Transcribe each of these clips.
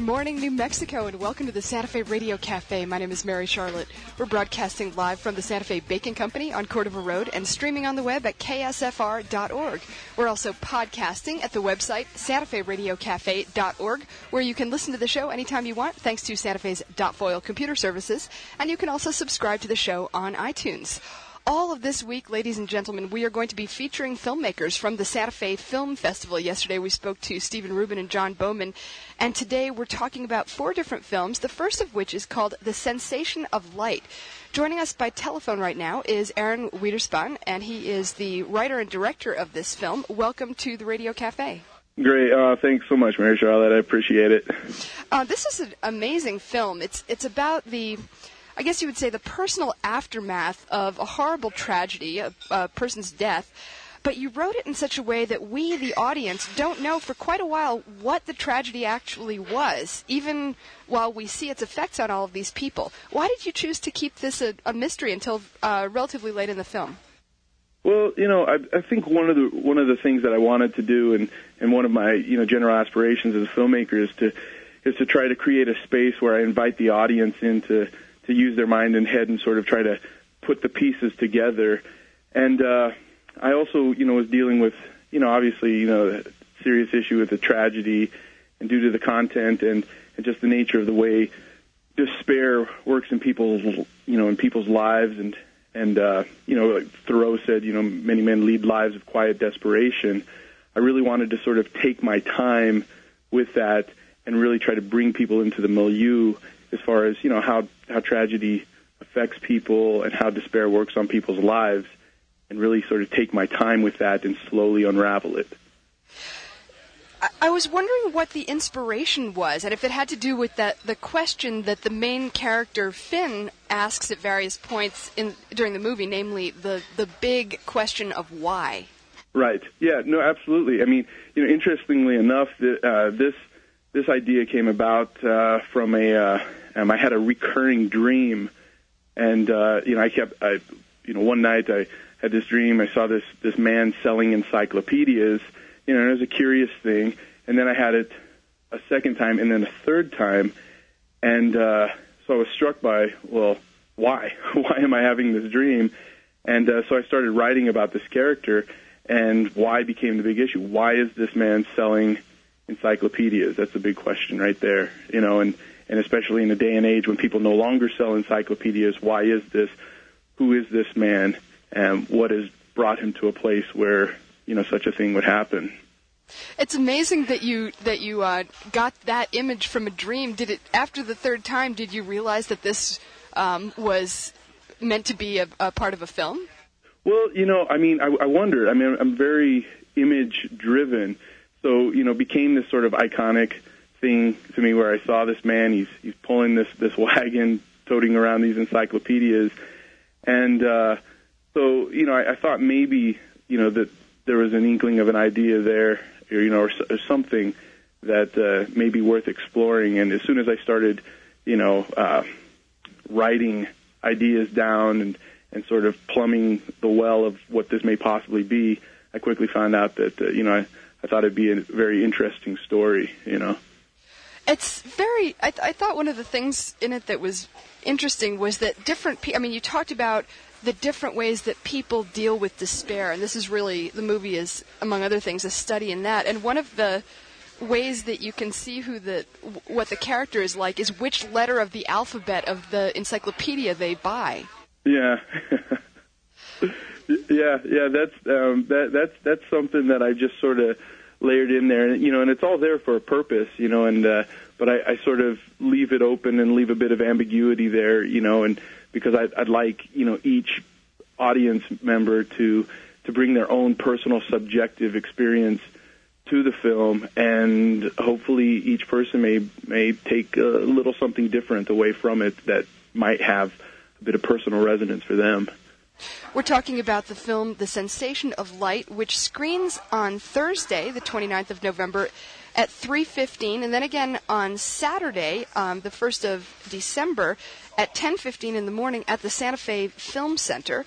morning, New Mexico, and welcome to the Santa Fe Radio Cafe. My name is Mary Charlotte. We're broadcasting live from the Santa Fe Bacon Company on Cordova Road and streaming on the web at ksfr.org. We're also podcasting at the website santaferadiocafe.org, where you can listen to the show anytime you want, thanks to Santa Fe's .foil computer services, and you can also subscribe to the show on iTunes. All of this week, ladies and gentlemen, we are going to be featuring filmmakers from the Santa Fe Film Festival. Yesterday we spoke to Stephen Rubin and John Bowman, and today we're talking about 4 different films, the first of which is called The Sensation of Light. Joining us by telephone right now is Aaron Wiederspan, and he is the writer and director of this film. Welcome to the Radio Cafe. Great. Thanks so much, Mary Charlotte. I appreciate it. This is an amazing film. It's about I guess you would say the personal aftermath of a horrible tragedy, a person's death, but you wrote it in such a way that we, the audience, don't know for quite a while what the tragedy actually was, even while we see its effects on all of these people. Why did you choose to keep this a mystery until relatively late in the film? Well, I think one of the things that I wanted to do, and one of my general aspirations as a filmmaker is to try to create a space where I invite the audience in to use their mind and head and sort of try to put the pieces together. And I also, was dealing with, obviously, a serious issue with the tragedy, and due to the content and just the nature of the way despair works in people's lives, and like Thoreau said, many men lead lives of quiet desperation. I really wanted to sort of take my time with that and really try to bring people into the milieu as far as, how tragedy affects people and how despair works on people's lives, and really sort of take my time with that and slowly unravel it. I was wondering what the inspiration was, and if it had to do with the question that the main character, Finn, asks at various points during the movie, namely the big question of why. Right. Yeah, no, absolutely. I mean, interestingly enough, this idea came about from I had a recurring dream, and one night I had this dream. I saw this man selling encyclopedias, and it was a curious thing. And then I had it a second time, and then a third time, and so I was struck by, well, why? Why am I having this dream? And so I started writing about this character, and why became the big issue. Why is this man selling encyclopedias? That's a big question right there, and especially in a day and age when people no longer sell encyclopedias, why is this? Who is this man? And what has brought him to a place where, such a thing would happen? It's amazing that you got that image from a dream. After the third time, did you realize that this was meant to be a part of a film? Well, I wondered. I'm very image-driven. So, became this sort of iconic thing to me where I saw this man, he's pulling this wagon, toting around these encyclopedias. And so, I thought maybe, that there was an inkling of an idea there, or something that may be worth exploring. And as soon as I started, writing ideas down and sort of plumbing the well of what this may possibly be, I quickly found out that, I thought it'd be a very interesting story, It's I thought one of the things in it that was interesting was that you talked about the different ways that people deal with despair, and this is really, the movie is, among other things, a study in that. And one of the ways that you can see what the character is like is which letter of the alphabet of the encyclopedia they buy. Yeah. Yeah, that's something that I just sort of layered in there, and it's all there for a purpose, but I sort of leave it open and leave a bit of ambiguity there, and because I'd like, each audience member to bring their own personal subjective experience to the film, and hopefully each person may take a little something different away from it that might have a bit of personal resonance for them. We're talking about the film The Sensation of Light, which screens on Thursday, the 29th of November, at 3:15, and then again on Saturday, the 1st of December, at 10:15 in the morning at the Santa Fe Film Center.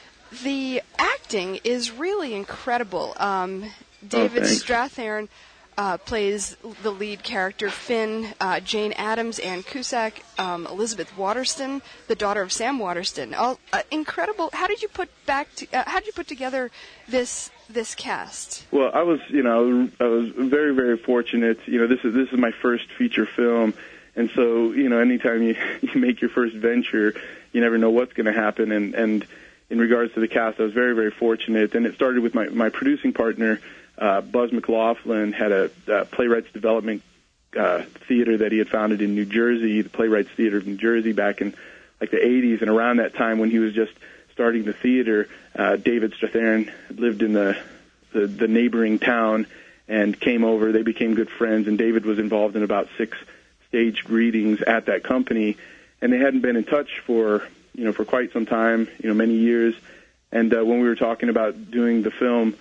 The acting is really incredible. David Strathairn, plays the lead character, Finn, Jane Addams, Ann Cusack, Elizabeth Waterston, the daughter of Sam Waterston. All incredible. How did you put together this cast? Well, I was very, very fortunate. This is my first feature film, and so anytime you make your first venture, you never know what's going to happen. And in regards to the cast, I was very, very fortunate. And it started with my producing partner, Buzz McLaughlin, had a playwrights development theater that he had founded in New Jersey, the Playwrights Theater of New Jersey, back in like the 80s. And around that time, when he was just starting the theater, David Strathairn lived in the neighboring town and came over. They became good friends, and David was involved in about 6 staged readings at that company. And they hadn't been in touch for quite some time, many years. And when we were talking about doing the film,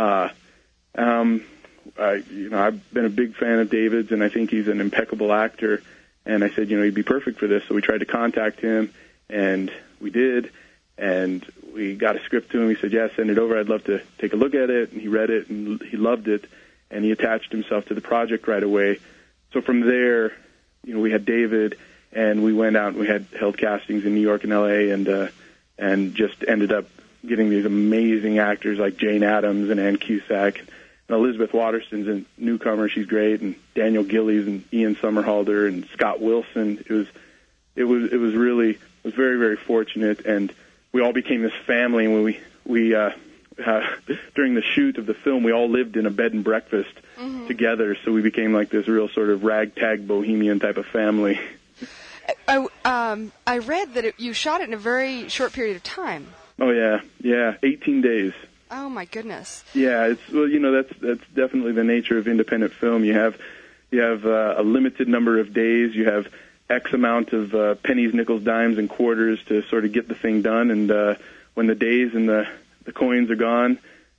I've been a big fan of David's, and I think he's an impeccable actor. And I said, he'd be perfect for this. So we tried to contact him, and we did. And we got a script to him. He said, yeah, send it over. I'd love to take a look at it. And he read it, and he loved it. And he attached himself to the project right away. So from there, we had David, and we went out and we had held castings in New York and L.A. and just ended up getting these amazing actors like Jane Addams and Ann Cusack. And Elizabeth Waterston's a newcomer. She's great. And Daniel Gillies and Ian Somerhalder and Scott Wilson. It was very, very fortunate. And we all became this family. And when we during the shoot of the film, we all lived in a bed and breakfast together. So we became like this real sort of ragtag bohemian type of family. I read that you shot it in a very short period of time. Oh yeah, 18 days. Oh my goodness. Yeah, that's definitely the nature of independent film. You have a limited number of days. You have X amount of pennies, nickels, dimes, and quarters to sort of get the thing done. And when the days and the coins are gone,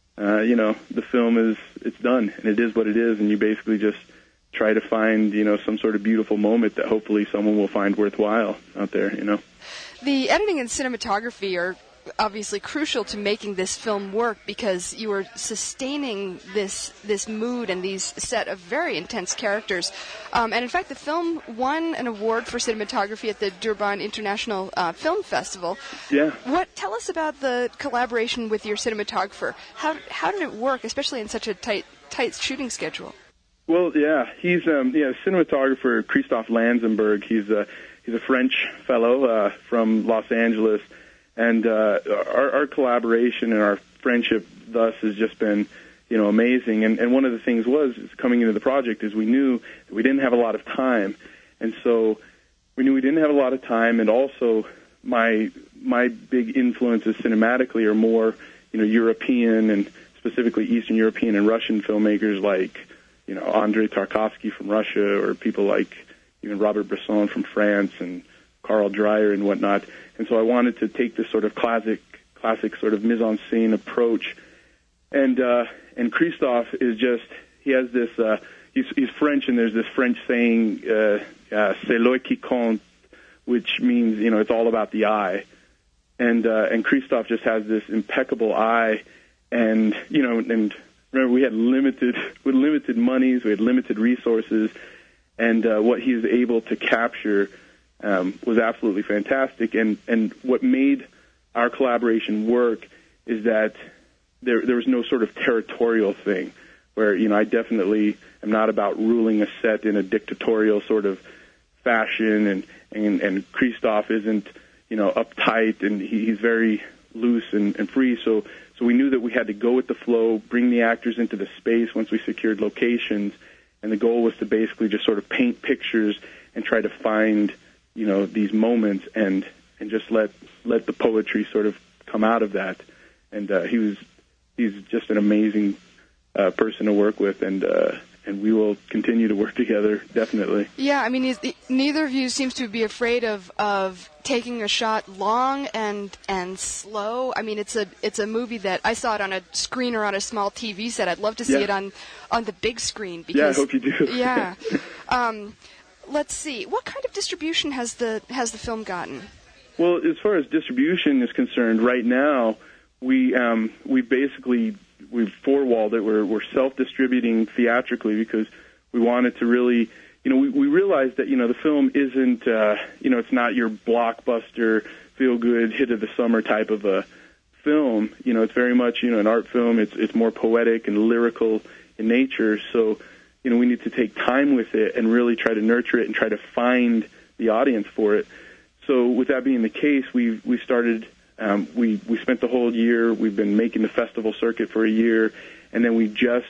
the film it's done, and it is what it is. And you basically just try to find some sort of beautiful moment that hopefully someone will find worthwhile out there. The editing and cinematography are obviously crucial to making this film work, because you are sustaining this mood and these set of very intense characters. And in fact, the film won an award for cinematography at the Durban International Film Festival. Yeah. Tell us about the collaboration with your cinematographer. How did it work, especially in such a tight shooting schedule? Well, yeah, he's cinematographer Christophe Lanzenberg. He's a French fellow from Los Angeles, and our collaboration and our friendship thus has just been amazing. And one of the things was coming into the project is we knew that we didn't have a lot of time, and so we knew we didn't have a lot of time. And also, my big influences cinematically are more European and specifically Eastern European and Russian filmmakers like Andrei Tarkovsky from Russia, or people like even Robert Bresson from France and Carl Dreyer and whatnot. And so I wanted to take this sort of classic sort of mise-en-scene approach. And Christophe is just, he has this, he's French, and there's this French saying, c'est l'œil qui compte, which means, it's all about the eye. And Christophe just has this impeccable eye, and remember, we had limited monies, we had limited resources, and what he was able to capture was absolutely fantastic. And what made our collaboration work is that there was no sort of territorial thing, where I definitely am not about ruling a set in a dictatorial sort of fashion, and Christophe isn't uptight, and he's very loose and free. So we knew that we had to go with the flow, bring the actors into the space once we secured locations, and the goal was to basically just sort of paint pictures and try to find, these moments and just let the poetry sort of come out of that. And he's just an amazing person to work with, and we will continue to work together, definitely. Yeah, I mean, neither of you seems to be afraid of taking a shot long and slow. I mean, it's a movie that I saw it on a screen or on a small TV set. I'd love to see it on the big screen. Because, yeah, I hope you do. Yeah. Let's see. What kind of distribution has the film gotten? Well, as far as distribution is concerned, right now we basically four-walled it. We're self-distributing theatrically because we wanted to really, we realized that, the film isn't, it's not your blockbuster, feel-good, hit of the summer type of a film. It's very much, an art film. It's more poetic and lyrical in nature. So, we need to take time with it and really try to nurture it and try to find the audience for it. So with that being the case, we started, we spent the whole year, we've been making the festival circuit for a year, and then we just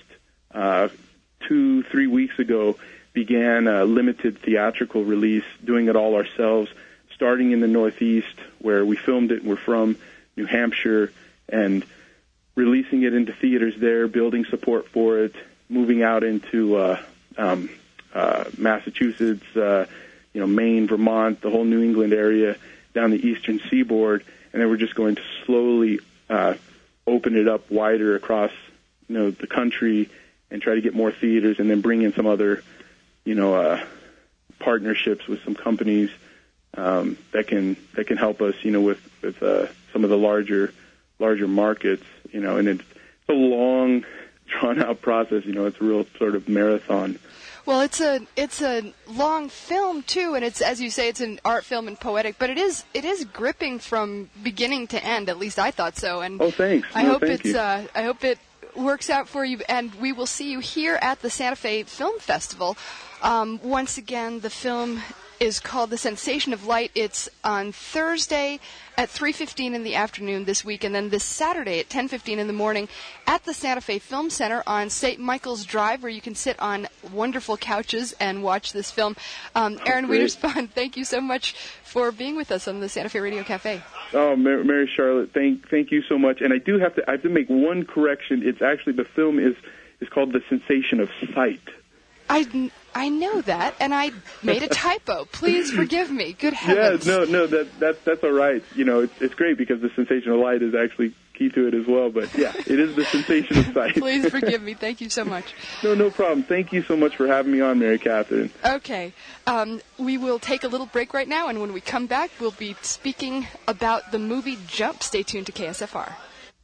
2-3 weeks ago began a limited theatrical release, doing it all ourselves, starting in the Northeast where we filmed it. We're from New Hampshire, and releasing it into theaters there, building support for it, moving out into Massachusetts, Maine, Vermont, the whole New England area, down the eastern seaboard, and then we're just going to slowly open it up wider across, the country and try to get more theaters, and then bring in some other, partnerships with some companies that can help us, with some of the larger markets, and it's a long, drawn-out process. It's a real sort of marathon. Well, it's a long film too, and it's, as you say, it's an art film and poetic, but it is gripping from beginning to end. At least I thought so. And thanks. I hope it works out for you, and we will see you here at the Santa Fe Film Festival. Once again, the film is called The Sensation of Light. It's on Thursday at 3:15 in the afternoon this week, and then this Saturday at 10:15 in the morning at the Santa Fe Film Center on St. Michael's Drive, where you can sit on wonderful couches and watch this film. Aaron Wiederspoon, thank you so much for being with us on the Santa Fe Radio Cafe. Oh, Mary Charlotte, thank you so much. And I have to make one correction. It's actually, the film is called The Sensation of Sight. I know that, and I made a typo. Please forgive me. Good heavens. Yeah, no, that's all right. It's great because the sensation of light is actually key to it as well. But yeah, it is the sensation of sight. Please forgive me. Thank you so much. No problem. Thank you so much for having me on, Mary Catherine. Okay, we will take a little break right now, and when we come back, we'll be speaking about the movie Jump. Stay tuned to KSFR.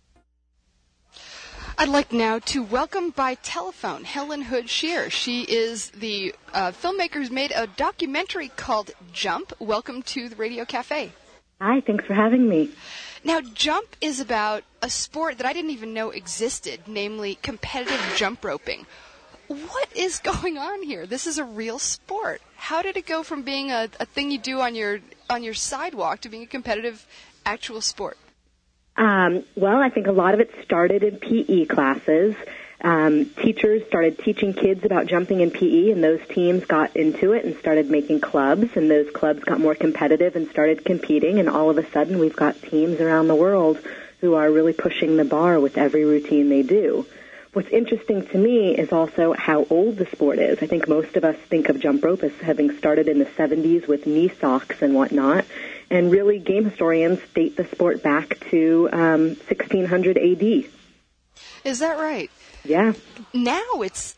I'd like now to welcome by telephone Helen Hood Shear. She is the filmmaker who's made a documentary called Jump. Welcome to the Radio Cafe. Hi, thanks for having me. Now, Jump is about a sport that I didn't even know existed, namely competitive jump roping. What is going on here? This is a real sport. How did it go from being a thing you do on your sidewalk to being a competitive actual sport? Well, I think a lot of it started in PE classes. Teachers started teaching kids about jumping in PE, and those teams got into it and started making clubs, and those clubs got more competitive and started competing, and all of a sudden we've got teams around the world who are really pushing the bar with every routine they do. What's interesting to me is also how old the sport is. I think most of us think of jump rope as having started in the 70s with knee socks and whatnot. And really, game historians date the sport back to 1600 A.D. Is that right? Yeah. Now it's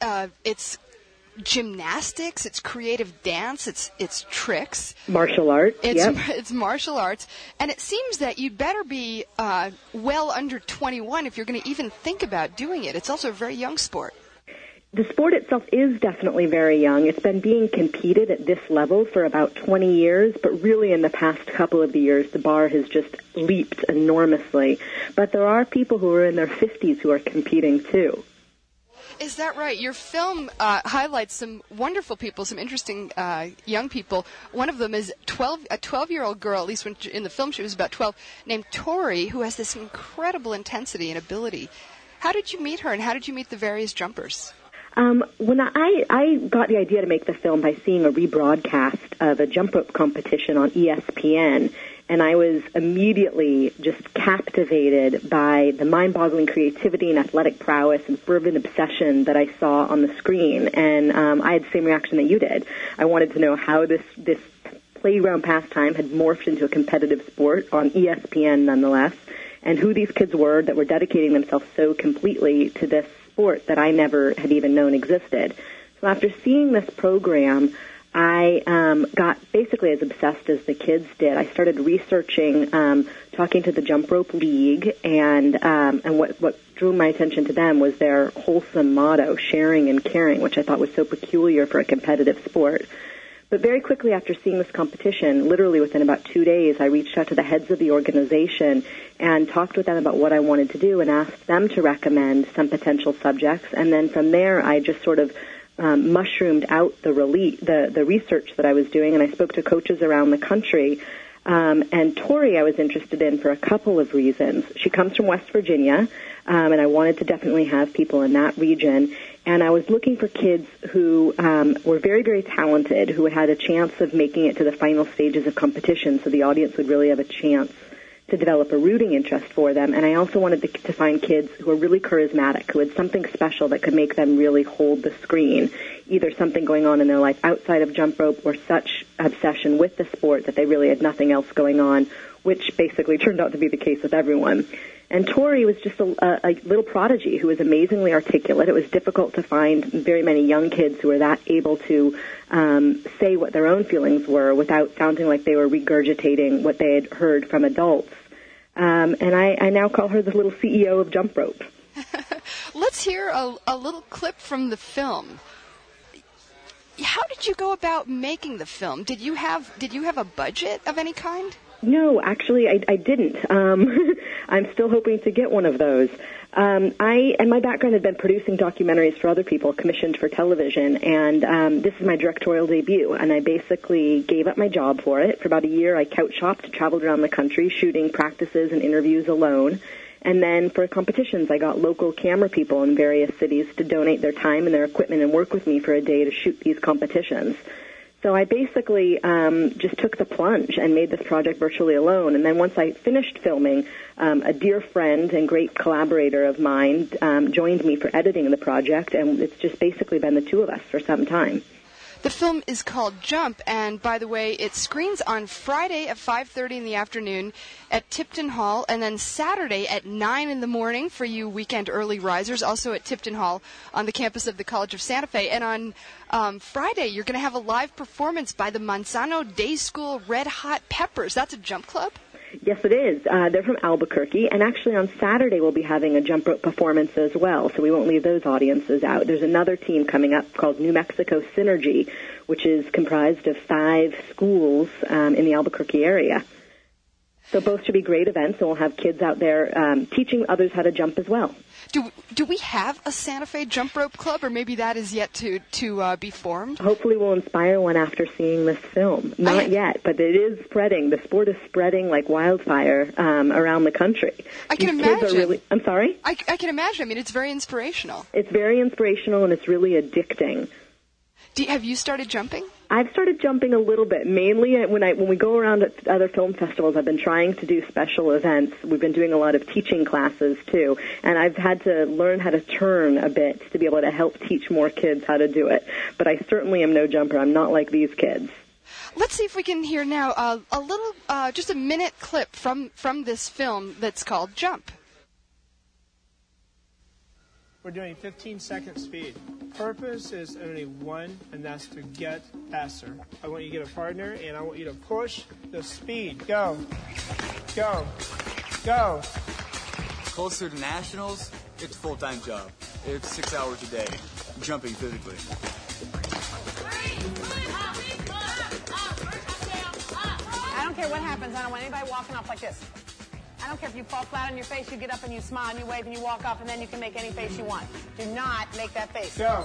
gymnastics, it's creative dance, it's tricks. Martial arts, It's martial arts. And it seems that you'd better be well under 21 if you're going to even think about doing it. It's also a very young sport. The sport itself is definitely very young. It's been being competed at this level for about 20 years, but really in the past couple of years, the bar has just leaped enormously. But there are people who are in their 50s who are competing too. Is that right? Your film highlights some wonderful people, some interesting young people. One of them is a 12-year-old girl, at least when in the film she was about 12, named Tori, who has this incredible intensity and ability. How did you meet her, and how did you meet the various jumpers? When I got the idea to make the film by seeing a rebroadcast of a jump rope competition on ESPN, and I was immediately just captivated by the mind-boggling creativity and athletic prowess and fervent obsession that I saw on the screen. And I had the same reaction that you did. I wanted to know how this playground pastime had morphed into a competitive sport on ESPN nonetheless, and who these kids were that were dedicating themselves so completely to this sport that I never had even known existed. So after seeing this program, I got basically as obsessed as the kids did. I started researching, talking to the Jump Rope League, and what drew my attention to them was their wholesome motto, sharing and caring, which I thought was so peculiar for a competitive sport. But very quickly after seeing this competition, literally within about 2 days, I reached out to the heads of the organization and talked with them about what I wanted to do and asked them to recommend some potential subjects. And then from there, I just sort of mushroomed out the research that I was doing, and I spoke to coaches around the country. And Tori I was interested in for a couple of reasons. She comes from West Virginia, and I wanted to definitely have people in that region. And I was looking for kids who were very, very talented, who had a chance of making it to the final stages of competition, so the audience would really have a chance to develop a rooting interest for them. And I also wanted to find kids who were really charismatic, who had something special that could make them really hold the screen, either something going on in their life outside of jump rope or such obsession with the sport that they really had nothing else going on, which basically turned out to be the case with everyone. And Tori was just a little prodigy who was amazingly articulate. It was difficult to find very many young kids who were that able to say what their own feelings were without sounding like they were regurgitating what they had heard from adults. And I now call her the little CEO of Jump Rope. Let's hear a little clip from the film. How did you go about making the film? Did you have a budget of any kind? No, actually, I didn't. I'm still hoping to get one of those. And my background had been producing documentaries for other people, commissioned for television, and this is my directorial debut. And I basically gave up my job for it. For about a year, I couch shopped, traveled around the country, shooting practices and interviews alone. And then for competitions, I got local camera people in various cities to donate their time and their equipment and work with me for a day to shoot these competitions. So I basically just took the plunge and made this project virtually alone. And then once I finished filming, a dear friend and great collaborator of mine joined me for editing the project, and it's just basically been the two of us for some time. The film is called Jump, and by the way, it screens on Friday at 5:30 in the afternoon at Tipton Hall, and then Saturday at 9 in the morning for you weekend early risers, also at Tipton Hall on the campus of the College of Santa Fe. And on Friday, you're going to have a live performance by the Manzano Day School Red Hot Peppers. That's a jump club? Yes, it is. They're from Albuquerque, and actually on Saturday we'll be having a jump rope performance as well, so we won't leave those audiences out. There's another team coming up called New Mexico Synergy, which is comprised of 5 schools in the Albuquerque area. So both should be great events, and we'll have kids out there teaching others how to jump as well. Do we have a Santa Fe jump rope club, or maybe that is yet to be formed? Hopefully we'll inspire one after seeing this film. Not yet, but it is spreading. The sport is spreading like wildfire around the country. I can imagine. I'm sorry? I can imagine. I mean, it's very inspirational. It's very inspirational, and it's really addicting. Have you started jumping? I've started jumping a little bit, mainly when we go around at other film festivals. I've been trying to do special events. We've been doing a lot of teaching classes, too, and I've had to learn how to turn a bit to be able to help teach more kids how to do it. But I certainly am no jumper. I'm not like these kids. Let's see if we can hear now a little, just a minute clip from this film that's called Jump. We're doing 15-second speed. Purpose is only one, and that's to get faster. I want you to get a partner, and I want you to push the speed. Go. Go. Go. Closer to nationals, it's a full-time job. It's 6 hours a day, jumping physically. I don't care what happens. I don't want anybody walking off like this. I don't care if you fall flat on your face, you get up and you smile and you wave and you walk off, and then you can make any face you want. Do not make that face. Go.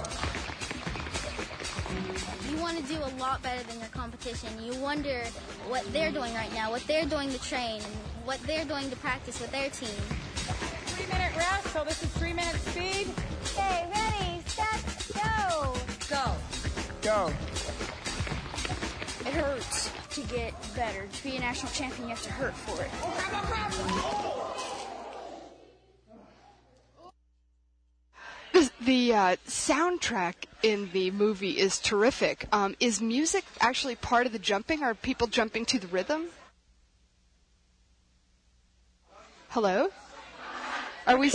You want to do a lot better than your competition. You wonder what they're doing right now, what they're doing to train, and what they're doing to practice with their team. 3-minute rest, so this is 3-minute speed. Okay, ready, set, go. Go. Go. It hurts to get better. To be a national champion, you have to hurt for it. The soundtrack in the movie is terrific. Is music actually part of the jumping? Are people jumping to the rhythm? Hello?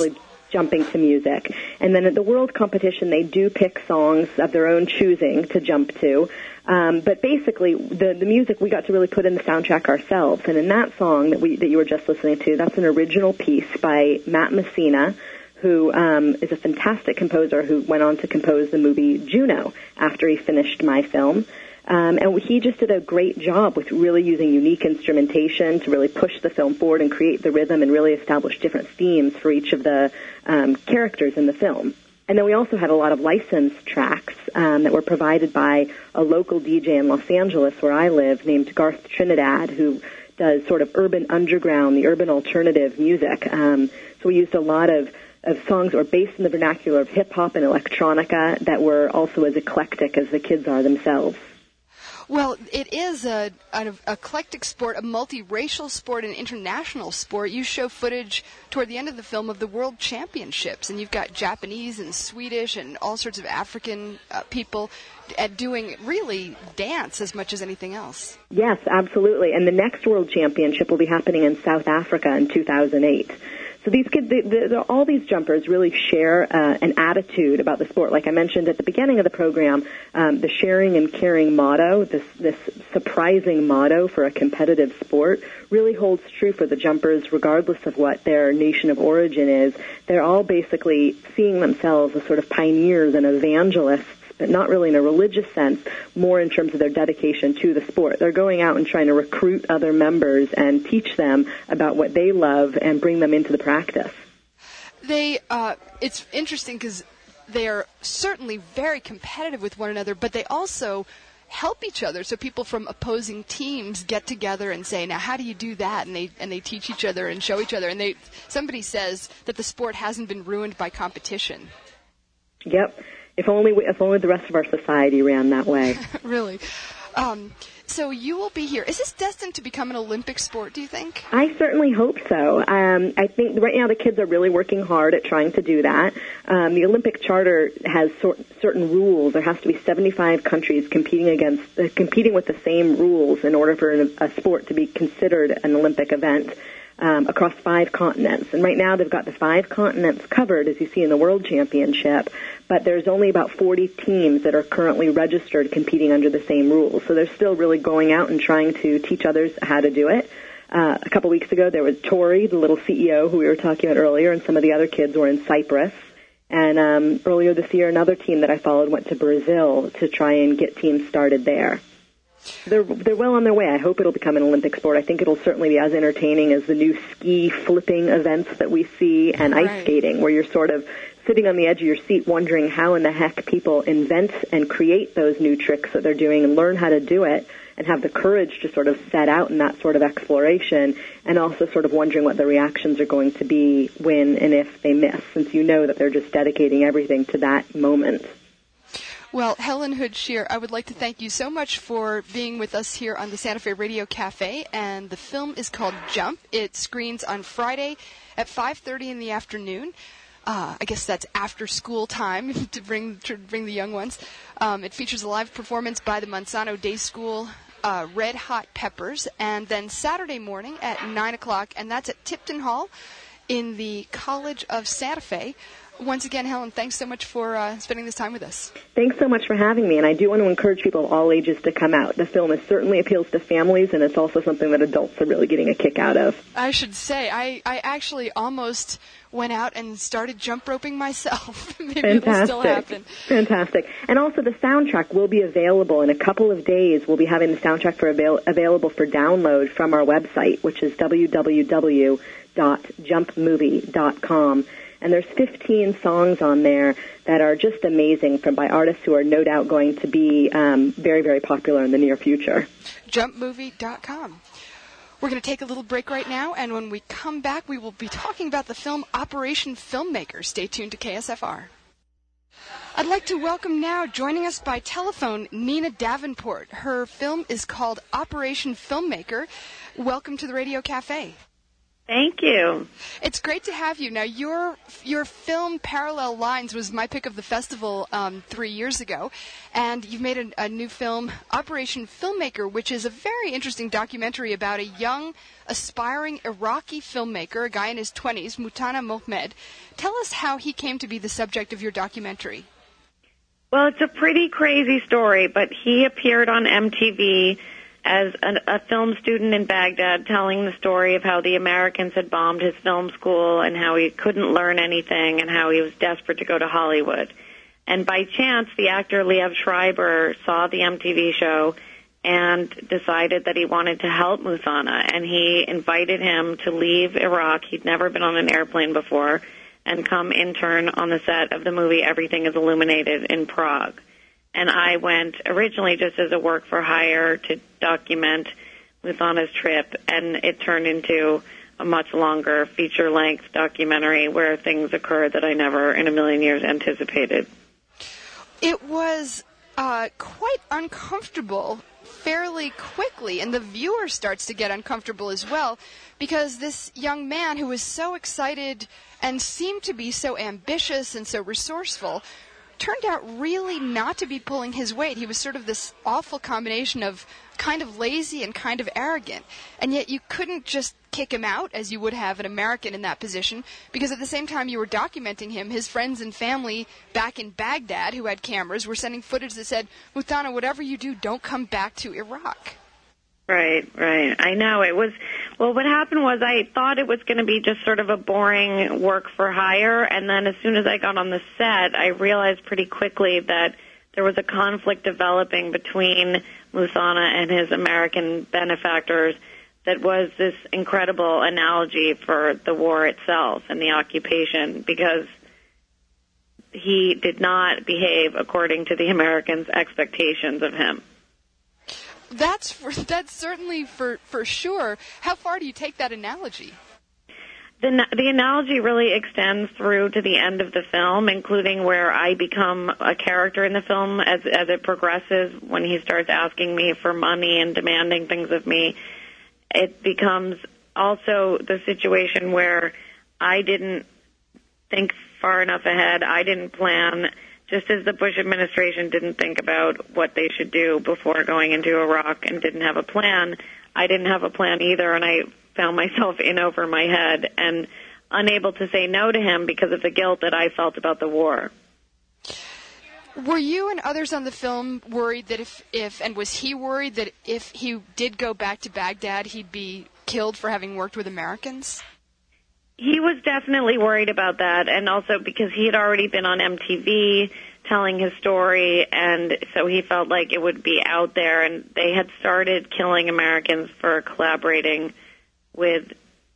jumping to music. And then at the world competition, they do pick songs of their own choosing to jump to. But basically, the music, we got to really put in the soundtrack ourselves. And in that song that you were just listening to, that's an original piece by Matt Messina, who is a fantastic composer who went on to compose the movie Juno after he finished my film. And he just did a great job with really using unique instrumentation to really push the film forward and create the rhythm and really establish different themes for each of the characters in the film. And then we also had a lot of licensed tracks that were provided by a local DJ in Los Angeles, where I live, named Garth Trinidad, who does sort of urban underground, the urban alternative music. So we used a lot of songs that were based in the vernacular of hip-hop and electronica that were also as eclectic as the kids are themselves. Well, it is an eclectic sport, a multiracial sport, an international sport. You show footage toward the end of the film of the World Championships, and you've got Japanese and Swedish and all sorts of African people doing really dance as much as anything else. Yes, absolutely. And the next World Championship will be happening in South Africa in 2008. So these kids, all these jumpers really share an attitude about the sport. Like I mentioned at the beginning of the program, the sharing and caring motto, this surprising motto for a competitive sport, really holds true for the jumpers regardless of what their nation of origin is. They're all basically seeing themselves as sort of pioneers and evangelists, but not really in a religious sense, more in terms of their dedication to the sport. They're going out and trying to recruit other members and teach them about what they love and bring them into the practice. It's interesting because they are certainly very competitive with one another, but they also help each other. So people from opposing teams get together and say, now how do you do that? And they teach each other and show each other. And somebody says that the sport hasn't been ruined by competition. Yep. If only the rest of our society ran that way. Really. So you will be here. Is this destined to become an Olympic sport, do you think? I certainly hope so. I think right now the kids are really working hard at trying to do that. The Olympic Charter has certain rules. There has to be 75 countries competing with the same rules in order for a sport to be considered an Olympic event. Across 5 continents. And right now they've got the 5 continents covered, as you see in the World Championship, but there's only about 40 teams that are currently registered competing under the same rules. So they're still really going out and trying to teach others how to do it. A couple weeks ago there was Tori, the little CEO who we were talking about earlier, and some of the other kids were in Cyprus. And earlier this year another team that I followed went to Brazil to try and get teams started there. They're well on their way. I hope it'll become an Olympic sport. I think it'll certainly be as entertaining as the new ski flipping events that we see and ice skating, where you're sort of sitting on the edge of your seat wondering how in the heck people invent and create those new tricks that they're doing and learn how to do it and have the courage to sort of set out in that sort of exploration, and also sort of wondering what the reactions are going to be when and if they miss, since you know that they're just dedicating everything to that moment. Well, Helen Hood-Shear, I would like to thank you so much for being with us here on the Santa Fe Radio Cafe, and the film is called Jump. It screens on Friday at 5:30 in the afternoon. I guess that's after school time to bring the young ones. It features a live performance by the Monsanto Day School Red Hot Peppers, and then Saturday morning at 9 o'clock, and that's at Tipton Hall in the College of Santa Fe. Once again, Helen, thanks so much for spending this time with us. Thanks so much for having me, and I do want to encourage people of all ages to come out. The film certainly appeals to families, and it's also something that adults are really getting a kick out of. I should say, I actually almost went out and started jump roping myself. Maybe it'll still happen. Fantastic. And also the soundtrack will be available in a couple of days. We'll be having the soundtrack available for download from our website, which is www.jumpmovie.com. And there's 15 songs on there that are just amazing by artists who are no doubt going to be very, very popular in the near future. Jumpmovie.com. We're going to take a little break right now, and when we come back, we will be talking about the film Operation Filmmaker. Stay tuned to KSFR. I'd like to welcome now, joining us by telephone, Nina Davenport. Her film is called Operation Filmmaker. Welcome to the Radio Cafe. Thank you. It's great to have you. Now, your film Parallel Lines was my pick of the festival 3 years ago, and you've made a new film, Operation Filmmaker, which is a very interesting documentary about a young, aspiring Iraqi filmmaker, a guy in his 20s, Muthanna Mohamed. Tell us how he came to be the subject of your documentary. Well, it's a pretty crazy story, but he appeared on MTV as a film student in Baghdad, telling the story of how the Americans had bombed his film school and how he couldn't learn anything and how he was desperate to go to Hollywood. And by chance, the actor Liev Schreiber saw the MTV show and decided that he wanted to help Muthanna, and he invited him to leave Iraq. He'd never been on an airplane before, and come intern on the set of the movie Everything is Illuminated in Prague. And I went originally just as a work for hire to document Muthanna's trip, and it turned into a much longer feature-length documentary where things occurred that I never in a million years anticipated. It was quite uncomfortable fairly quickly, and the viewer starts to get uncomfortable as well, because this young man who was so excited and seemed to be so ambitious and so resourceful turned out really not to be pulling his weight. He was sort of this awful combination of kind of lazy and kind of arrogant. And yet you couldn't just kick him out as you would have an American in that position, because at the same time you were documenting him, his friends and family back in Baghdad who had cameras were sending footage that said, Muthanna, whatever you do, don't come back to Iraq. Right. I know. It was, well, what happened was I thought it was going to be just sort of a boring work for hire, and then as soon as I got on the set, I realized pretty quickly that there was a conflict developing between Muthanna and his American benefactors that was this incredible analogy for the war itself and the occupation, because he did not behave according to the Americans' expectations of him. That's certainly for sure. How far do you take that analogy? The analogy really extends through to the end of the film, including where I become a character in the film as it progresses. When he starts asking me for money and demanding things of me, it becomes also the situation where I didn't think far enough ahead. I didn't plan. Just as the Bush administration didn't think about what they should do before going into Iraq and didn't have a plan, I didn't have a plan either, and I found myself in over my head and unable to say no to him because of the guilt that I felt about the war. Were you and others on the film worried that and was he worried that if he did go back to Baghdad, he'd be killed for having worked with Americans? He was definitely worried about that, and also because he had already been on MTV telling his story, and so he felt like it would be out there, and they had started killing Americans for collaborating with,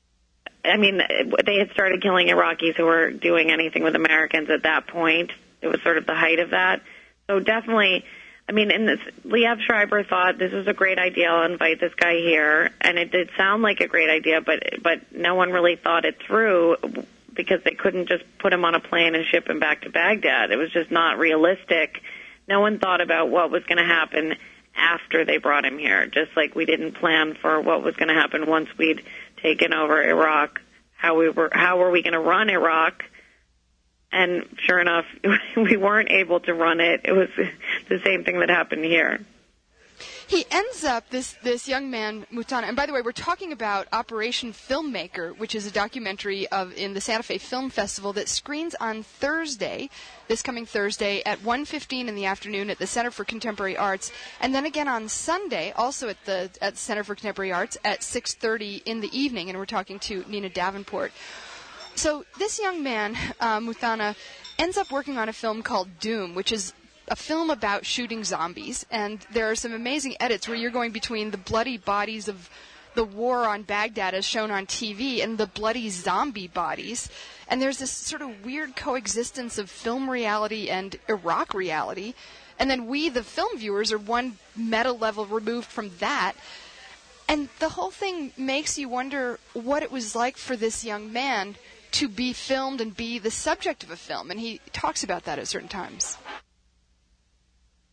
they had started killing Iraqis who were doing anything with Americans at that point. It was sort of the height of that. So definitely, Liev Schreiber thought this was a great idea. I'll invite this guy here, and it did sound like a great idea, but no one really thought it through because they couldn't just put him on a plane and ship him back to Baghdad. It was just not realistic. No one thought about what was going to happen after they brought him here, just like we didn't plan for what was going to happen once we'd taken over Iraq. How were we going to run Iraq? And sure enough, we weren't able to run it. It was the same thing that happened here. He ends up, this young man, Muthanna, and by the way, we're talking about Operation Filmmaker, which is a documentary in the Santa Fe Film Festival that screens on Thursday, this coming Thursday, at 1:15 in the afternoon at the Center for Contemporary Arts, and then again on Sunday, also at the Center for Contemporary Arts, at 6:30 in the evening, and we're talking to Nina Davenport. So this young man, Muthanna, ends up working on a film called Doom, which is a film about shooting zombies. And there are some amazing edits where you're going between the bloody bodies of the war on Baghdad as shown on TV and the bloody zombie bodies. And there's this sort of weird coexistence of film reality and Iraq reality. And then we, the film viewers, are one meta level removed from that. And the whole thing makes you wonder what it was like for this young man to be filmed and be the subject of a film, and he talks about that at certain times. It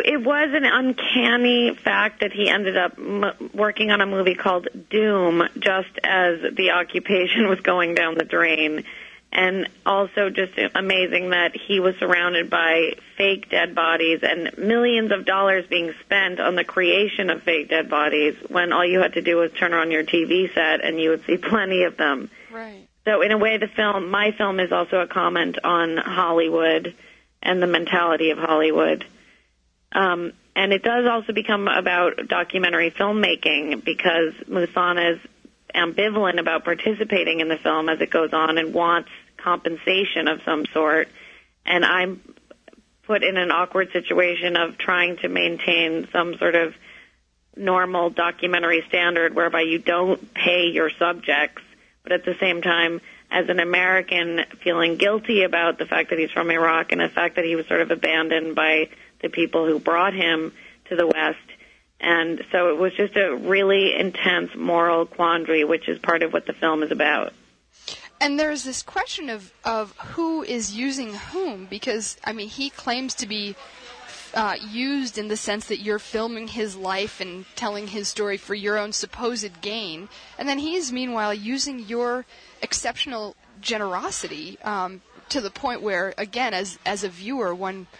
it was an uncanny fact that he ended up working on a movie called Doom just as the occupation was going down the drain. And also just amazing that he was surrounded by fake dead bodies and millions of dollars being spent on the creation of fake dead bodies when all you had to do was turn on your TV set and you would see plenty of them. Right. So in a way, my film is also a comment on Hollywood and the mentality of Hollywood. And it does also become about documentary filmmaking because Muthana is ambivalent about participating in the film as it goes on and wants compensation of some sort. And I'm put in an awkward situation of trying to maintain some sort of normal documentary standard whereby you don't pay your subjects, but at the same time, as an American, feeling guilty about the fact that he's from Iraq and the fact that he was sort of abandoned by the people who brought him to the West. And so it was just a really intense moral quandary, which is part of what the film is about. And there's this question of who is using whom, because, I mean, he claims to be used in the sense that you're filming his life and telling his story for your own supposed gain. And then he's, meanwhile, using your exceptional generosity to the point where, again, as a viewer,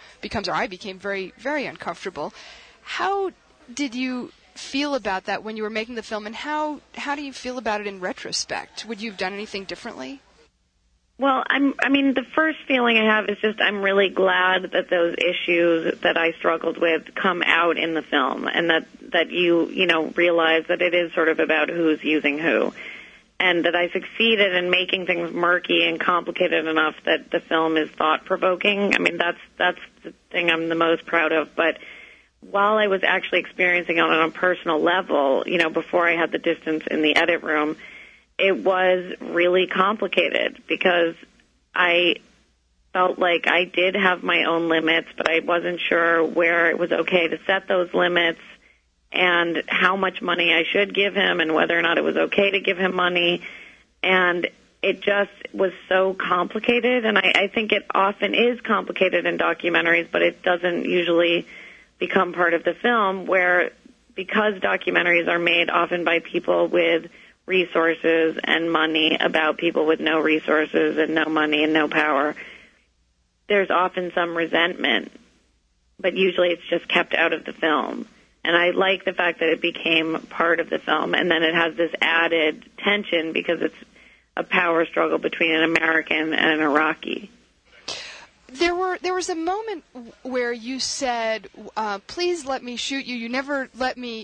I became very, very uncomfortable. How did you feel about that when you were making the film, and how do you feel about it in retrospect? Would you have done anything differently? Well, the first feeling I have is just I'm really glad that those issues that I struggled with come out in the film, and that you realize that it is sort of about who's using who, and that I succeeded in making things murky and complicated enough that the film is thought-provoking. I mean, that's the thing I'm the most proud of, but while I was actually experiencing it on a personal level, before I had the distance in the edit room, it was really complicated because I felt like I did have my own limits, but I wasn't sure where it was okay to set those limits and how much money I should give him and whether or not it was okay to give him money. And it just was so complicated, and I think it often is complicated in documentaries, but it doesn't usually become part of the film, where because documentaries are made often by people with resources and money about people with no resources and no money and no power, there's often some resentment, but usually it's just kept out of the film. And I like the fact that it became part of the film, and then it has this added tension because it's a power struggle between an American and an Iraqi. There was a moment where you said, "Please let me shoot you. You never let me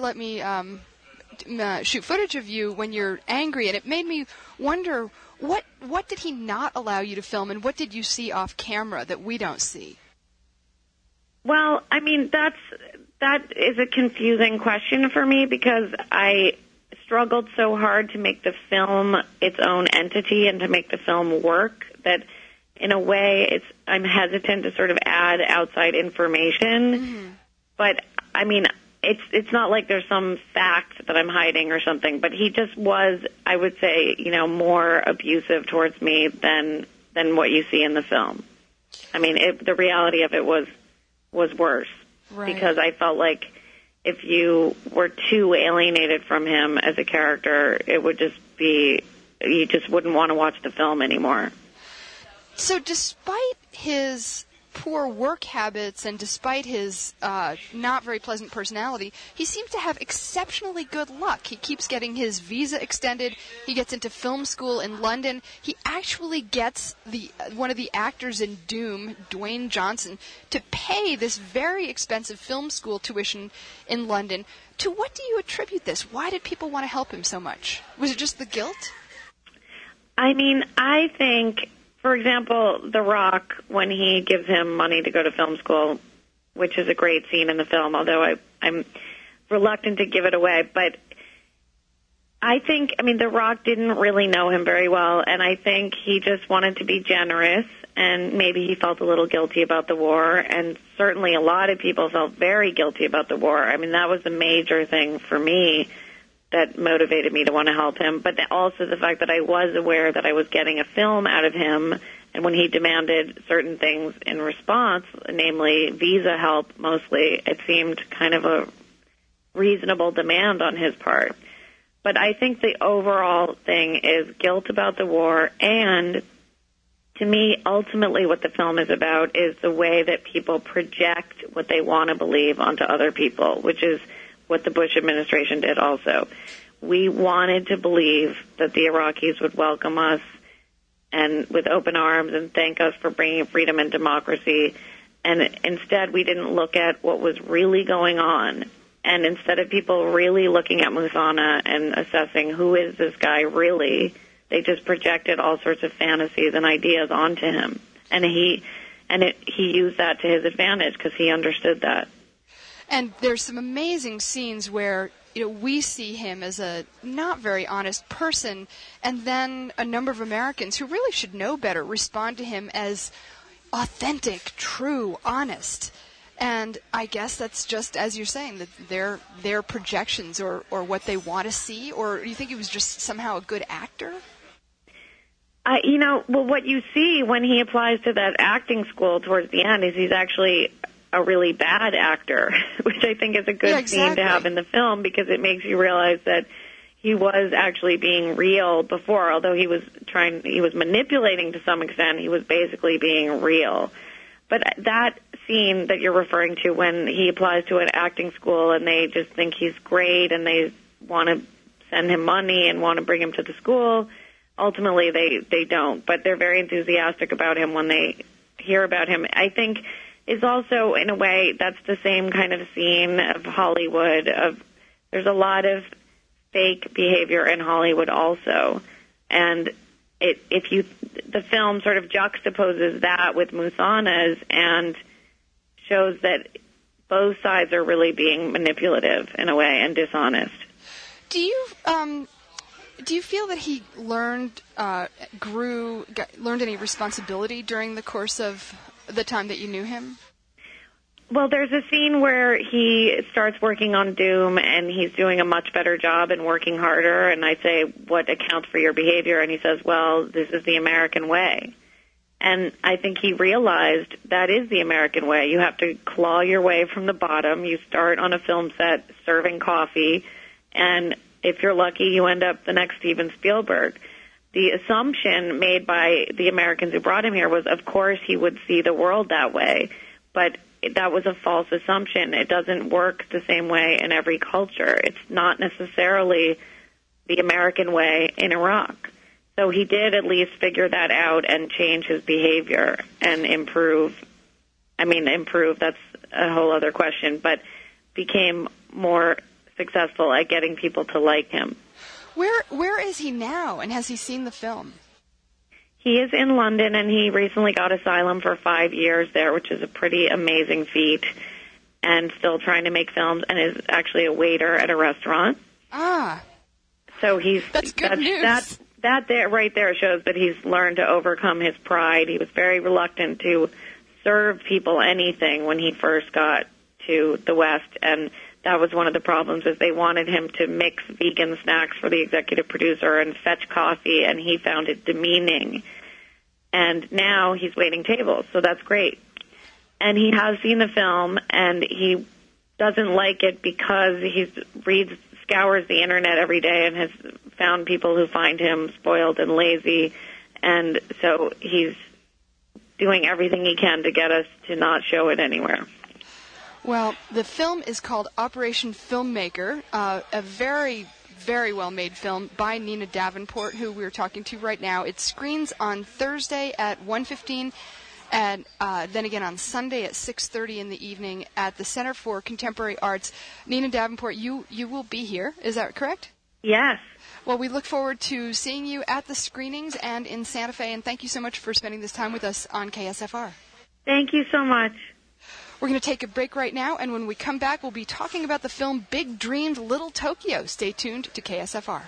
shoot footage of you when you're angry." And it made me wonder, what did he not allow you to film, and what did you see off camera that we don't see? Well, I mean, that is a confusing question for me because I struggled so hard to make the film its own entity and to make the film work that in a way I'm hesitant to sort of add outside information. Mm-hmm. But I mean, it's not like there's some fact that I'm hiding or something, but he just was, I would say, more abusive towards me than what you see in the film. I mean, the reality of it was worse. Right. Because I felt like if you were too alienated from him as a character, it would just be, you just wouldn't want to watch the film anymore. So despite his poor work habits and despite his not very pleasant personality, he seems to have exceptionally good luck. He keeps getting his visa extended. He gets into film school in London. He actually gets one of the actors in Doom, Dwayne Johnson, to pay this very expensive film school tuition in London. To what do you attribute this? Why did people want to help him so much? Was it just the guilt? I mean, I think, for example, The Rock, when he gives him money to go to film school, which is a great scene in the film, although I'm reluctant to give it away, but I think, The Rock didn't really know him very well, and I think he just wanted to be generous, and maybe he felt a little guilty about the war, and certainly a lot of people felt very guilty about the war. I mean, that was the major thing for me that motivated me to want to help him, but also the fact that I was aware that I was getting a film out of him And when he demanded certain things in response, namely visa help mostly, it seemed kind of a reasonable demand on his part. But I think the overall thing is guilt about the war, and to me, ultimately what the film is about is the way that people project what they want to believe onto other people, which is what the Bush administration did also. We wanted to believe that the Iraqis would welcome us and with open arms and thank us for bringing freedom and democracy, and instead we didn't look at what was really going on. And instead of people really looking at Muthana and assessing who is this guy really, they just projected all sorts of fantasies and ideas onto him. And he used that to his advantage because he understood that. And there's some amazing scenes where we see him as a not very honest person, and then a number of Americans who really should know better respond to him as authentic, true, honest. And I guess that's just, as you're saying, that their projections or what they want to see, or do you think he was just somehow a good actor? Well, what you see when he applies to that acting school towards the end is he's actually a really bad actor, which I think is a good scene to have in the film because it makes you realize that he was actually being real before, although he was manipulating to some extent, he was basically being real. But that scene that you're referring to when he applies to an acting school and they just think he's great and they want to send him money and want to bring him to the school, ultimately they don't. But they're very enthusiastic about him when they hear about him. I think is also, in a way, that's the same kind of scene of Hollywood. There's a lot of fake behavior in Hollywood also. And the film sort of juxtaposes that with Muthana's and shows that both sides are really being manipulative in a way and dishonest. Do you feel that he learned any responsibility during the course of the time that you knew him? Well, there's a scene where he starts working on Doom, and he's doing a much better job and working harder, and I say, what accounts for your behavior? And he says, well, this is the American way. And I think he realized that is the American way. You have to claw your way from the bottom. You start on a film set serving coffee, and if you're lucky, you end up the next Steven Spielberg. The assumption made by the Americans who brought him here was, of course, he would see the world that way, but that was a false assumption. It doesn't work the same way in every culture. It's not necessarily the American way in Iraq. So he did at least figure that out and change his behavior and improve. Improve, that's a whole other question, but became more successful at getting people to like him. Where is he now, and has he seen the film? He is in London, and he recently got asylum for 5 years there, which is a pretty amazing feat, and still trying to make films, and is actually a waiter at a restaurant. Ah. So that's good news. That there, right there shows that he's learned to overcome his pride. He was very reluctant to serve people anything when he first got to the West, and that was one of the problems, is they wanted him to mix vegan snacks for the executive producer and fetch coffee, and he found it demeaning. And now he's waiting tables, so that's great. And he has seen the film, and he doesn't like it because he scours the internet every day and has found people who find him spoiled and lazy, and so he's doing everything he can to get us to not show it anywhere. Well, the film is called Operation Filmmaker, a very, very well-made film by Nina Davenport, who we're talking to right now. It screens on Thursday at 1:15, and then again on Sunday at 6:30 in the evening at the Center for Contemporary Arts. Nina Davenport, you will be here, is that correct? Yes. Well, we look forward to seeing you at the screenings and in Santa Fe, and thank you so much for spending this time with us on KSFR. Thank you so much. We're going to take a break right now, and when we come back, we'll be talking about the film Big Dreams, Little Tokyo. Stay tuned to KSFR.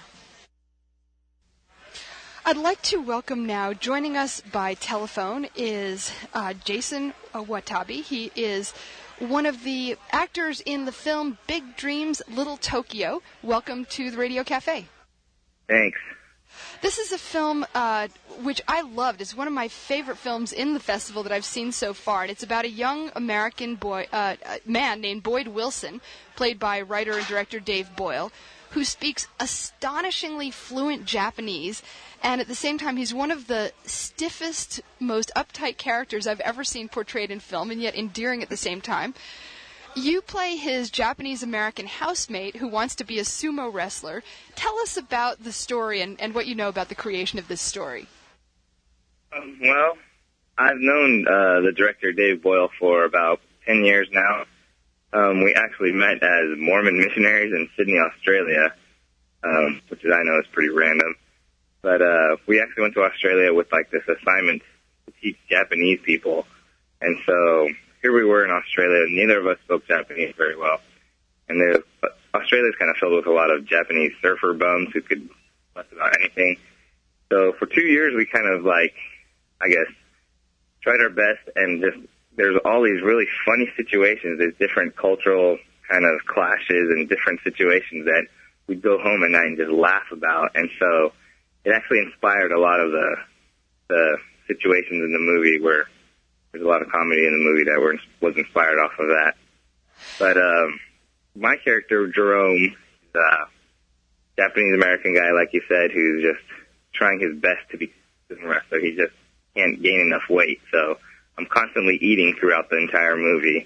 I'd like to welcome now, joining us by telephone, is Jason Watabe. He is one of the actors in the film Big Dreams, Little Tokyo. Welcome to the Radio Cafe. Thanks. This is a film which I loved. It's one of my favorite films in the festival that I've seen so far. And it's about a young American man named Boyd Wilson, played by writer and director Dave Boyle, who speaks astonishingly fluent Japanese. And at the same time, he's one of the stiffest, most uptight characters I've ever seen portrayed in film, and yet endearing at the same time. You play his Japanese-American housemate who wants to be a sumo wrestler. Tell us about the story and what you know about the creation of this story. Well, I've known the director, Dave Boyle, for about 10 years now. We actually met as Mormon missionaries in Sydney, Australia, which I know is pretty random. But we actually went to Australia with like this assignment to teach Japanese people. And so here we were in Australia. Neither of us spoke Japanese very well. And Australia's kind of filled with a lot of Japanese surfer bums who could fuss about anything. So for 2 years, we kind of like, I guess, tried our best, and just there's all these really funny situations. There's different cultural kind of clashes and different situations that we'd go home at night and just laugh about. And so it actually inspired a lot of the situations in the movie where there's a lot of comedy in the movie that was inspired off of that. But my character, Jerome, is a Japanese-American guy, like you said, who's just trying his best to be a wrestler. He just can't gain enough weight. So I'm constantly eating throughout the entire movie,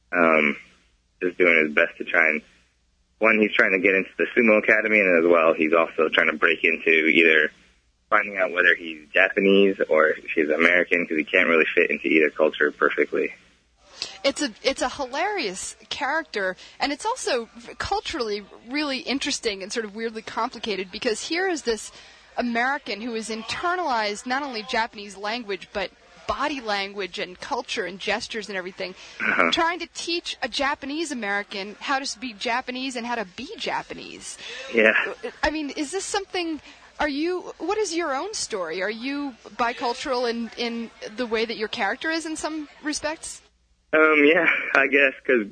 just doing his best to try and, one, he's trying to get into the sumo academy, and as well, he's also trying to break into either finding out whether he's Japanese or if he's American, because he can't really fit into either culture perfectly. It's a hilarious character, and it's also culturally really interesting and sort of weirdly complicated, because here is this American who has internalized not only Japanese language, but body language and culture and gestures and everything, trying to teach a Japanese American how to speak Japanese and how to be Japanese. Yeah. I mean, is this something... what is your own story? Are you bicultural in the way that your character is in some respects? Yeah, I guess, because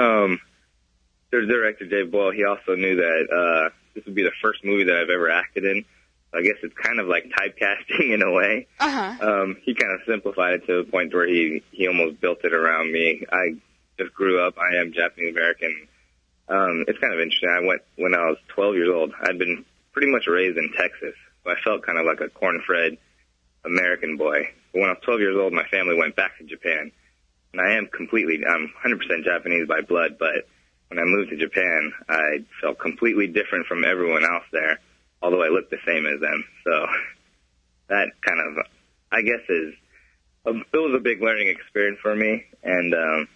there's director Dave Boyle. He also knew that this would be the first movie that I've ever acted in. I guess it's kind of like typecasting in a way. He kind of simplified it to the point where he almost built it around me. I just grew up. I am Japanese American. It's kind of interesting. I went when I was 12 years old. I'd been pretty much raised in Texas, so I felt kind of like a corn-fed American boy. But when I was 12 years old, my family went back to Japan. And I'm 100% Japanese by blood, but when I moved to Japan, I felt completely different from everyone else there, although I looked the same as them. So that kind of, I guess, it was a big learning experience for me. And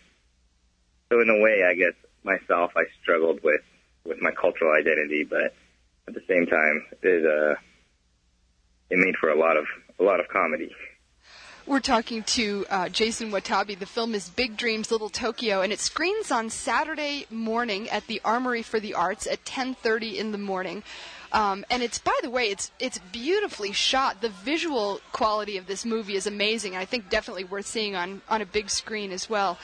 so in a way, I guess, myself, I struggled with my cultural identity, but at the same time, it made for a lot of comedy. We're talking to Jason Watabe. The film is Big Dreams, Little Tokyo, and it screens on Saturday morning at the Armory for the Arts at 10:30 in the morning. And it's, by the way, it's beautifully shot. The visual quality of this movie is amazing, and I think definitely worth seeing on a big screen as well.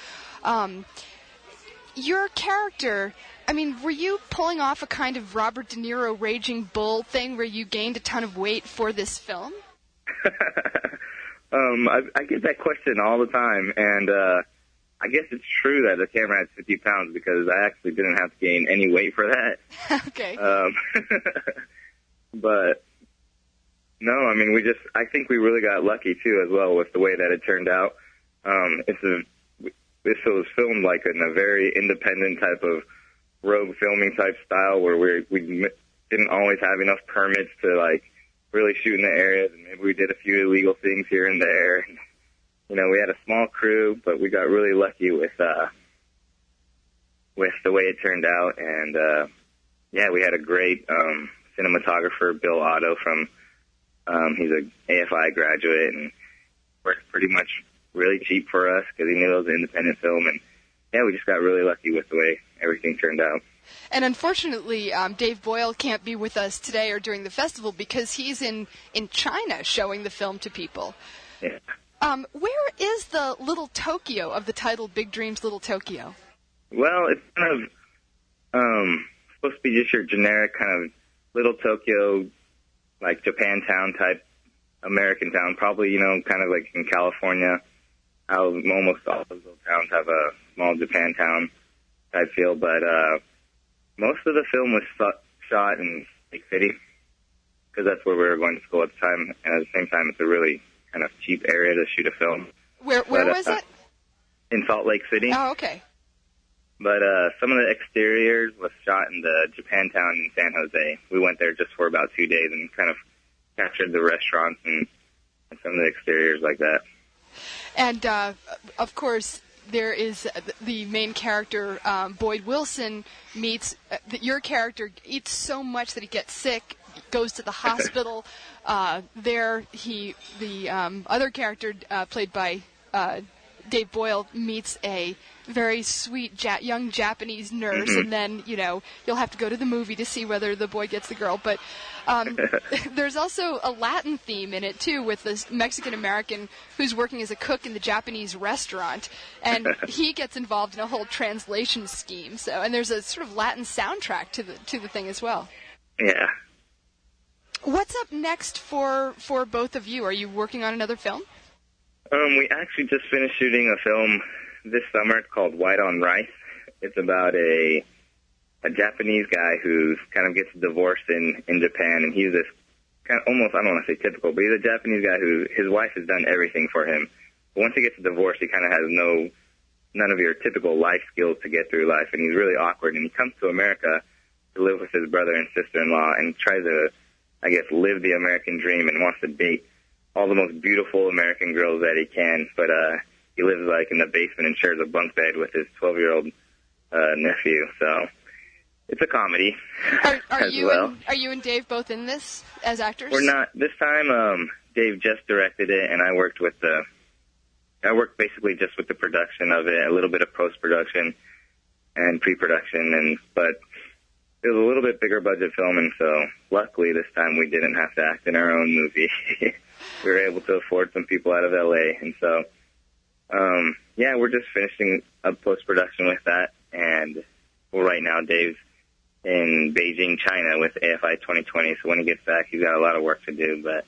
Your character, I mean, were you pulling off a kind of Robert De Niro Raging Bull thing where you gained a ton of weight for this film? I get that question all the time, and I guess it's true that the camera has 50 pounds because I actually didn't have to gain any weight for that. Okay. But no, I mean, I think we really got lucky too as well with the way that it turned out. This was filmed like in a very independent type of rogue filming type style where we didn't always have enough permits to like really shoot in the areas, and maybe we did a few illegal things here and there. And, you know, we had a small crew, but we got really lucky with the way it turned out. And yeah, we had a great cinematographer, Bill Otto, he's an AFI graduate and worked pretty much really cheap for us because he knew it was an independent film. And yeah, we just got really lucky with the way everything turned out. And unfortunately, Dave Boyle can't be with us today or during the festival because he's in China showing the film to people. Yeah. Where is the Little Tokyo of the title Big Dreams, Little Tokyo? Well, it's kind of supposed to be just your generic kind of Little Tokyo like Japantown type American town, probably, you know, kind of like in California, how almost all of those towns have a small Japantown type feel. But most of the film was shot in Lake City, because that's where we were going to school at the time, and at the same time, it's a really kind of cheap area to shoot a film. Where was it? In Salt Lake City. Oh, okay. But some of the exteriors was shot in the Japantown in San Jose. We went there just for about 2 days and kind of captured the restaurants and some of the exteriors like that. And, of course, there is the main character, Boyd Wilson, meets your character, eats so much that he gets sick, goes to the hospital. The other character, played by Dave Boyle, meets a very sweet young Japanese nurse, and then, you know, you'll have to go to the movie to see whether the boy gets the girl. But there's also a Latin theme in it, too, with this Mexican-American who's working as a cook in the Japanese restaurant, and he gets involved in a whole translation scheme. So, and there's a sort of Latin soundtrack to the thing as well. Yeah. What's up next for both of you? Are you working on another film? We actually just finished shooting a film this summer. It's called White on Rice. It's about a Japanese guy who kind of gets divorced in Japan, and he's this kind of almost, I don't want to say typical, but he's a Japanese guy who his wife has done everything for him. But once he gets divorced, he kind of has none of your typical life skills to get through life, and he's really awkward. And he comes to America to live with his brother and sister-in-law and tries to, I guess, live the American dream and wants to date all the most beautiful American girls that he can, but he lives like in the basement and shares a bunk bed with his 12-year-old nephew. So it's a comedy. Are you and Dave both in this as actors? We're not this time. Dave just directed it, and I worked basically just with the production of it, a little bit of post-production and pre-production, but it was a little bit bigger budget film, and so luckily this time we didn't have to act in our own movie. We were able to afford some people out of LA, and so we're just finishing up post-production with that, and right now Dave's in Beijing, China with AFI 2020, so when he gets back he's got a lot of work to do, but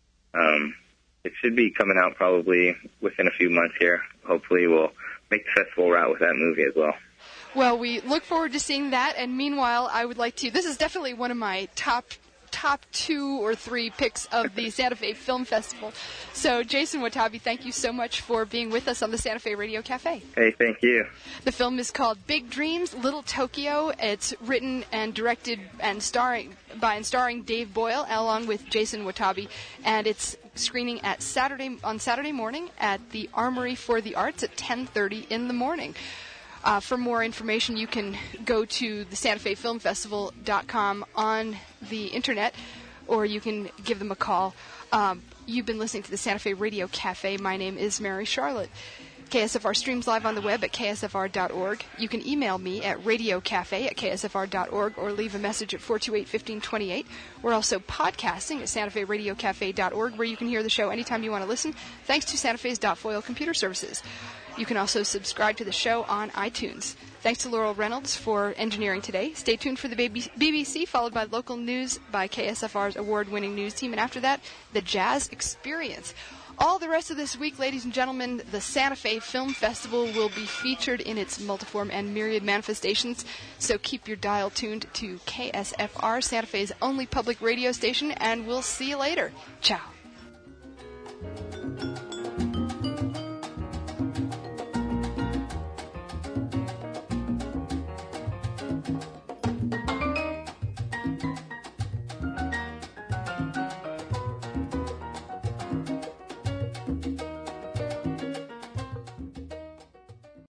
it should be coming out probably within a few months here. Hopefully we'll make the festival route with that movie as well. Well, we look forward to seeing that, and meanwhile, I would like to, this is definitely one of my top 2 or 3 picks of the Santa Fe Film Festival. So, Jason Watabe, thank you so much for being with us on the Santa Fe Radio Cafe. Hey, thank you. The film is called Big Dreams, Little Tokyo. It's written and directed and starring Dave Boyle along with Jason Watabe, and it's screening on Saturday morning at the Armory for the Arts at 10:30 in the morning. For more information, you can go to the SantaFeFilmFestival.com on the internet, or you can give them a call. You've been listening to the Santa Fe Radio Cafe. My name is Mary Charlotte. KSFR streams live on the web at ksfr.org. You can email me at radiocafe@ksfr.org or leave a message at 428-1528. We're also podcasting at SantaFeRadioCafe.org, where you can hear the show anytime you want to listen, thanks to Santa Fe's .foil computer services. You can also subscribe to the show on iTunes. Thanks to Laurel Reynolds for engineering today. Stay tuned for the BBC, followed by local news by KSFR's award-winning news team, and after that, the Jazz Experience. All the rest of this week, ladies and gentlemen, the Santa Fe Film Festival will be featured in its multiform and myriad manifestations, so keep your dial tuned to KSFR, Santa Fe's only public radio station, and we'll see you later. Ciao.